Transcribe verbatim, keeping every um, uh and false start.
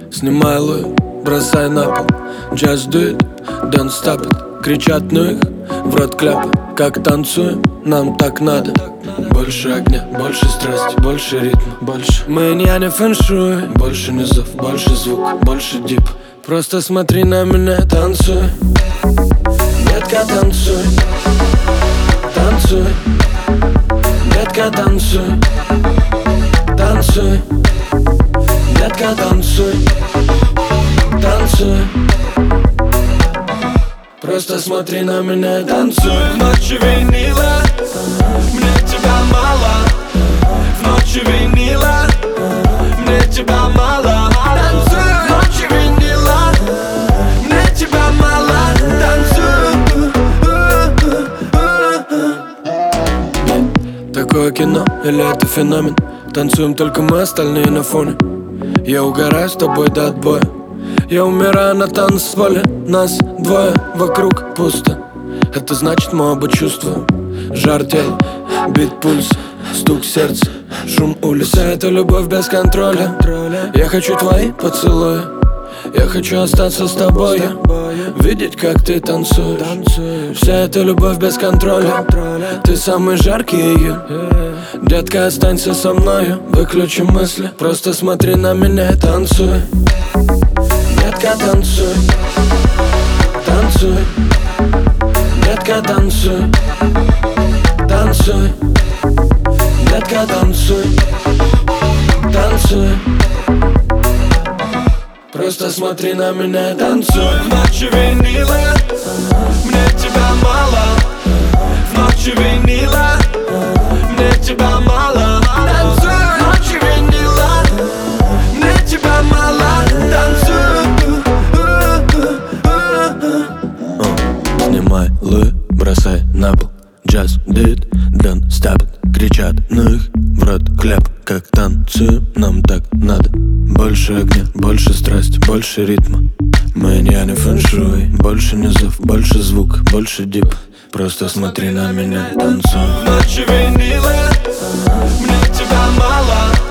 Снимай луи, бросай на пол. Just do it, don't stop it. Кричат, ну их в рот кляпы. Как танцуем, нам так надо. Больше огня, больше страсти, больше ритма, больше. Мы не фэншуй, больше низов, больше звук, больше дип. Просто смотри на меня, танцуй. Детка, танцуй. Танцуй. Детка, танцуй. Танцуй. Детка, танцуй. Танцуй. Просто смотри на меня, танцуй. В ночи винила, мне тебя мало. В ночи винила, мне тебя мало. Танцуй. В ночи винила, мне тебя мало. Танцуй. Такое кино или это феномен? Танцуем только мы, остальные на фоне. Я угораю с тобой до отбоя. Я умираю на танцполе. Нас двое, вокруг пусто. Это значит, мы оба чувствуем жар тела, бит пульса, стук сердца, шум улиц. Вся эта любовь без контроля. Я хочу твои поцелуи. Я хочу остаться с тобой, видеть, как ты танцуешь. Вся эта любовь без контроля. Ты самый жаркий июнь. Детка, останься со мною. Выключи мысли, просто смотри на меня, танцуй. Детка, танцуй. Танцуй. Детка, танцуй. Танцуй. Детка, танцуй. Танцуй. Просто смотри на меня, танцуй. В ночи винила, мне тебя мало. В ночи винила, мне тебя мало. Танцуй. В ночи винила, мне тебя мало. Танцуй. Снимай луи, бросай на пол. Just do it, don't stop it. Кричат, ну их в рот кляп. Как танцуем, нам так надо. Больше огня, больше страсти, больше ритма. Мы не фэншуй. Больше низов, больше звук, больше дип. Просто смотри на меня, танцуй. В ночи винила, мне тебя мало.